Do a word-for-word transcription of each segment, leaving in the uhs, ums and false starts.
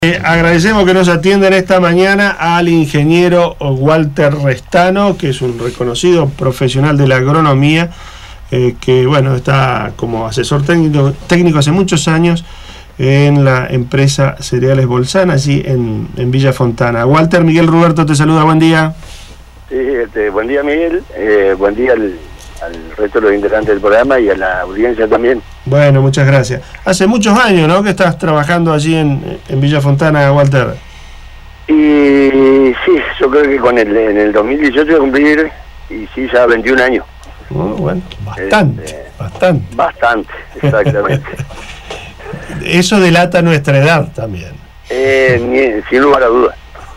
Eh, agradecemos que nos atiendan esta mañana al ingeniero Walter Restano, que es un reconocido profesional de la agronomía, eh, que bueno, está como asesor técnico, técnico hace muchos años en la empresa Cereales Bolzana, allí en, en Villa Fontana. Walter, Miguel Ruberto te saluda, buen día. Sí, este, buen día Miguel, eh, buen día al, al resto de los integrantes del programa y a la audiencia también. Bueno, muchas gracias. Hace muchos años, ¿no?, que estás trabajando allí en, en Villa Fontana, Walter. Y sí, yo creo que con el en el dos mil dieciocho voy a cumplir, y sí, ya veintiún años. Oh, bueno, bastante, este, bastante. Bastante, exactamente. Eso delata nuestra edad también. Eh, sin lugar a dudas.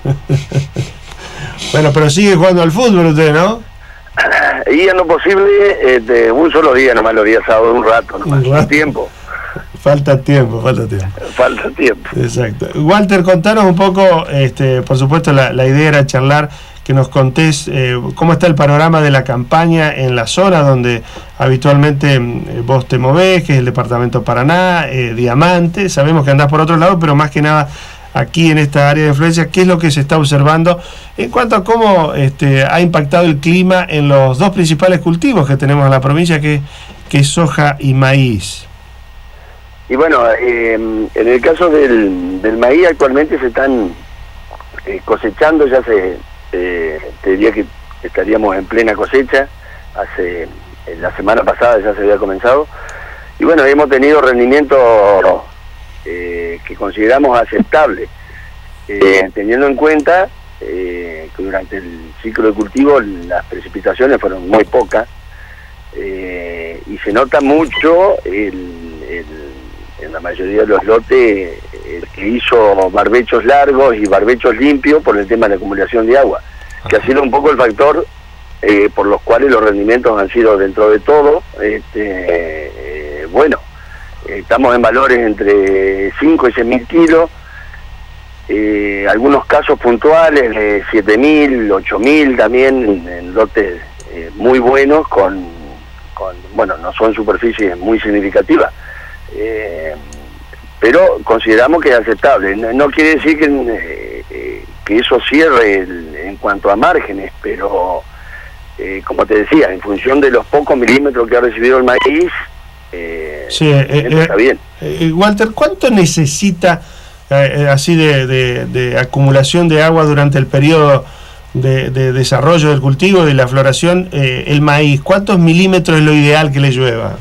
Bueno, pero sigue jugando al fútbol usted, ¿no? Y en lo posible, este, un solo día nomás, los días sábados, un rato nomás, un rato. tiempo. Falta tiempo, falta tiempo. Falta tiempo. Exacto. Walter, contanos un poco, este, por supuesto la, la idea era charlar, que nos contés eh, cómo está el panorama de la campaña en la zona donde habitualmente eh, vos te movés, que es el departamento Paraná, eh, Diamante. Sabemos que andás por otro lado, pero más que nada aquí en esta área de influencia, ¿qué es lo que se está observando en cuanto a cómo este, ha impactado el clima en los dos principales cultivos que tenemos en la provincia, que, que es soja y maíz? Y bueno, eh, en el caso del, del maíz actualmente se están eh, cosechando, ya se, eh, te diría que estaríamos en plena cosecha, hace la semana pasada ya se había comenzado, y bueno, hemos tenido rendimientos eh, que consideramos aceptables, eh, teniendo en cuenta eh, que durante el ciclo de cultivo las precipitaciones fueron muy pocas, eh, y se nota mucho el, el en la mayoría de los lotes el que hizo barbechos largos y barbechos limpios por el tema de la acumulación de agua, que ha sido un poco el factor eh, por los cuales los rendimientos han sido, dentro de todo, este, eh, bueno, eh, estamos en valores entre cinco y seis mil kilos, eh, algunos casos puntuales de siete mil, ocho mil también, en, en lotes eh, muy buenos, con, con, bueno, no son superficies muy significativas. Eh, pero consideramos que es aceptable. No, no quiere decir que, eh, que eso cierre el, en cuanto a márgenes, pero eh, como te decía, en función de los pocos milímetros que ha recibido el maíz, eh, sí, eh, está bien. Eh, Walter, ¿cuánto necesita eh, así de, de, de acumulación de agua durante el periodo de, de desarrollo del cultivo y de la floración eh, el maíz? ¿Cuántos milímetros es lo ideal que le llueva?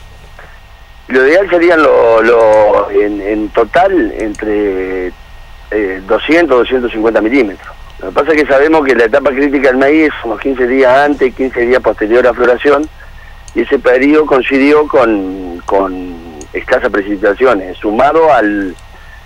Lo ideal serían lo, lo, en, en total entre eh, doscientos, doscientos cincuenta milímetros. Lo que pasa es que sabemos que la etapa crítica del maíz es unos quince días antes, quince días posterior a floración, y ese periodo coincidió con, con escasas precipitaciones, sumado al,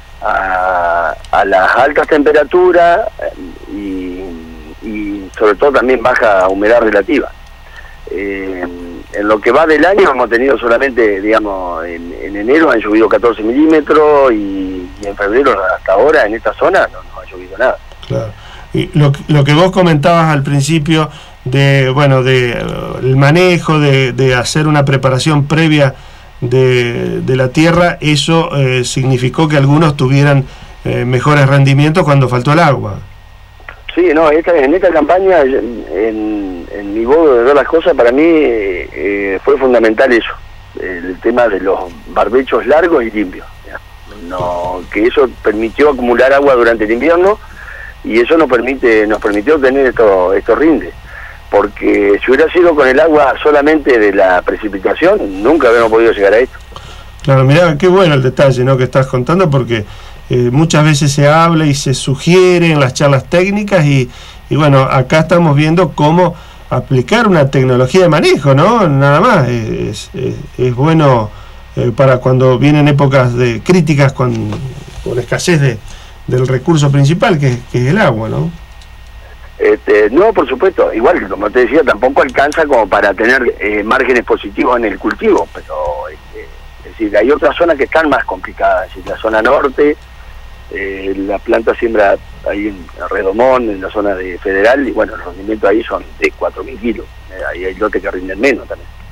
a, a las altas temperaturas y, y sobre todo también baja humedad relativa. Eh, en lo que va del año hemos tenido solamente, digamos, en, en enero han llovido catorce milímetros y, y en febrero hasta ahora en esta zona no, no ha llovido nada. Claro. Y lo, lo que vos comentabas al principio de, bueno, de uh, el manejo, de, de hacer una preparación previa de, de la tierra, eso eh, significó que algunos tuvieran eh, mejores rendimientos cuando faltó el agua. Sí, no, esta, en esta campaña, en, en mi modo de ver las cosas, para mí eh, fue fundamental eso, el tema de los barbechos largos y limpios, ¿ya? No, que eso permitió acumular agua durante el invierno, y eso nos permite nos permitió tener esto, estos rindes, porque si hubiera sido con el agua solamente de la precipitación, nunca habríamos podido llegar a esto. Claro, mirá, qué bueno el detalle, ¿no?, que estás contando, porque Eh, muchas veces se habla y se sugiere en las charlas técnicas y, y bueno, acá estamos viendo cómo aplicar una tecnología de manejo, ¿no? Nada más, es, es, es bueno eh, para cuando vienen épocas de críticas con, con escasez de, del recurso principal, que, que es el agua, ¿no? Este, no, por supuesto, igual, como te decía, tampoco alcanza como para tener eh, márgenes positivos en el cultivo, pero este, es decir, hay otras zonas que están más complicadas, es decir, la zona norte. Eh, la planta siembra ahí en Redomón, en la zona de Federal, y bueno, los rendimientos ahí son de cuatro mil kilos. Eh, ahí hay lotes que rinden menos también.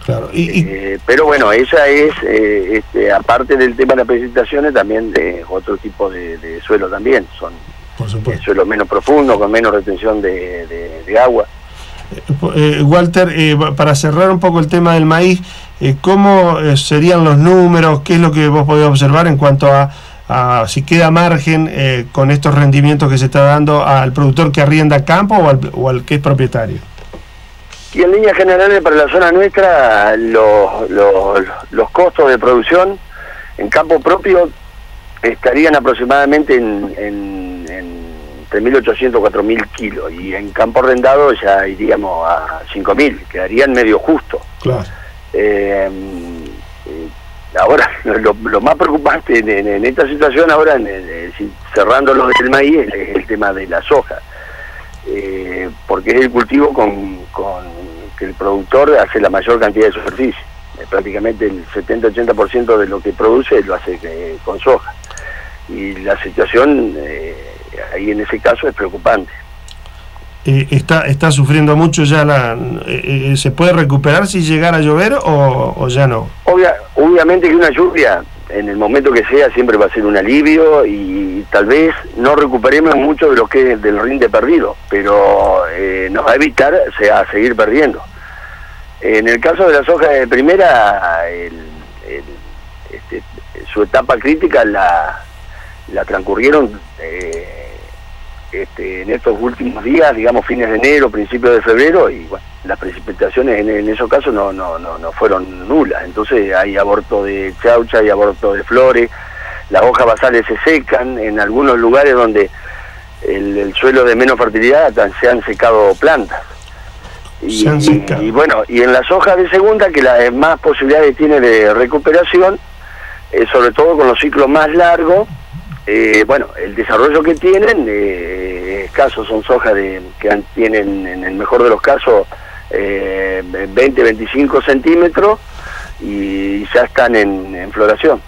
Claro. Y, y... Eh, pero bueno, esa es, eh, este, aparte del tema de las precipitaciones, también de otro tipo de, de suelo también. Son eh, suelos menos profundos, con menos retención de, de, de agua. Eh, Walter, eh, para cerrar un poco el tema del maíz, eh, ¿cómo eh, serían los números? ¿Qué es lo que vos podés observar en cuanto a, a si queda margen eh, con estos rendimientos que se está dando al productor que arrienda campo o al, o al que es propietario? Y en líneas generales para la zona nuestra, los, los, los costos de producción en campo propio estarían aproximadamente en, en, en entre mil ochocientos a cuatro mil kilos, y en campo arrendado ya iríamos a cinco mil, quedarían medio justo. Claro. Eh, ahora, lo, lo más preocupante en, en, en esta situación ahora, en, en, cerrando lo del maíz, es el, el tema de la soja. Eh, porque es el cultivo con, con que el productor hace la mayor cantidad de superficie. Eh, prácticamente el setenta a ochenta por ciento de lo que produce lo hace eh, con soja. Y la situación eh, ahí en ese caso es preocupante. Eh, está, ¿Está sufriendo mucho ya? la eh, ¿Se puede recuperar si llegara a llover o, o ya no? Obvia, obviamente que una lluvia, en el momento que sea, siempre va a ser un alivio, y tal vez no recuperemos mucho de lo que es del rinde perdido, pero eh, nos va a evitar o sea, a seguir perdiendo. En el caso de la soja de primera, el, el, este, su etapa crítica la, la transcurrieron eh, este, en estos últimos días, digamos fines de enero, principios de febrero, y bueno, las precipitaciones en, en esos casos no, no, no, no fueron nulas. Entonces hay aborto de chaucha, hay aborto de flores, las hojas basales se secan, en algunos lugares donde el, el suelo de menos fertilidad se han secado plantas. Y, se han secado. y, y bueno, y en las hojas de segunda, que la más posibilidades tiene de recuperación, eh, sobre todo con los ciclos más largos, eh, bueno, el desarrollo que tienen, eh, escasos, son sojas de, que han, tienen en el mejor de los casos eh, veinte a veinticinco centímetros y ya están en, en floración.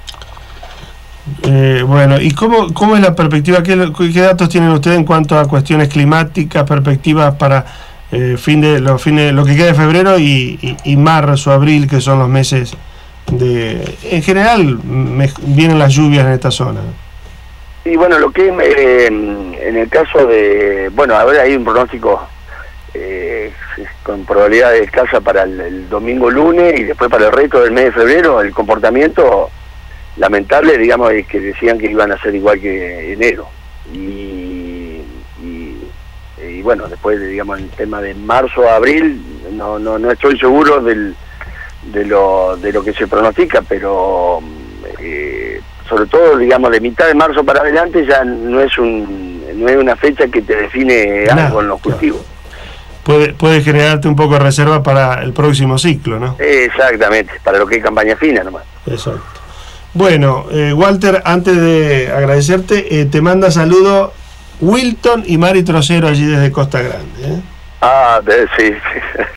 Eh, bueno, ¿y cómo, cómo es la perspectiva? ¿Qué, qué datos tienen ustedes en cuanto a cuestiones climáticas, perspectivas para eh, fin de los fines, lo que queda de febrero y, y, y marzo, abril, que son los meses de... En general me, vienen las lluvias en esta zona. Y bueno, lo que eh, en el caso de... Bueno, ahora hay un pronóstico eh, con probabilidad de escasa para el, el domingo, lunes, y después para el resto del mes de febrero. El comportamiento lamentable, digamos, es que decían que iban a ser igual que enero. Y, y, y bueno, después, digamos, el tema de marzo a abril, no, no, no estoy seguro del, de, lo, de lo que se pronostica, pero... Eh, sobre todo, digamos, de mitad de marzo para adelante ya no es un no es una fecha que te define algo Nada, en los cultivos. Puede, puede generarte un poco de reserva para el próximo ciclo, ¿no? Exactamente, para lo que es campaña fina nomás. Exacto. Bueno, eh, Walter, antes de agradecerte, eh, te manda saludos Wilton y Mari Trocero allí desde Costa Grande. ¿eh? Ah, sí, sí.